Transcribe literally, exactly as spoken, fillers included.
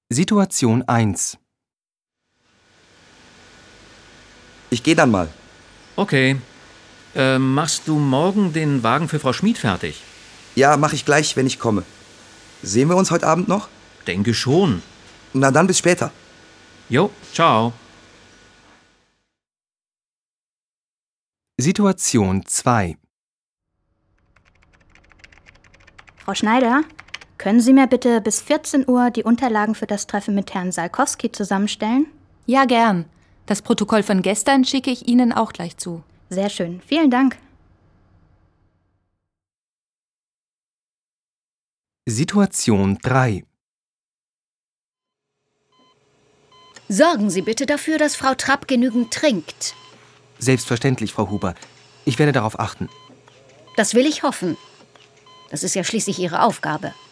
Situation eins. Ich gehe dann mal. Okay. Äh, machst du morgen den Wagen für Frau Schmid fertig? Ja, mache ich gleich, wenn ich komme. Sehen wir uns heute Abend noch? Denke schon. Na dann bis später. Jo, ciao. Situation zwei. Frau Schneider, können Sie mir bitte bis vierzehn Uhr die Unterlagen für das Treffen mit Herrn Salkowski zusammenstellen? Ja, gern. Das Protokoll von gestern schicke ich Ihnen auch gleich zu. Sehr schön. Vielen Dank. Situation drei. Sorgen Sie bitte dafür, dass Frau Trapp genügend trinkt. Selbstverständlich, Frau Huber. Ich werde darauf achten. Das will ich hoffen. Das ist ja schließlich Ihre Aufgabe.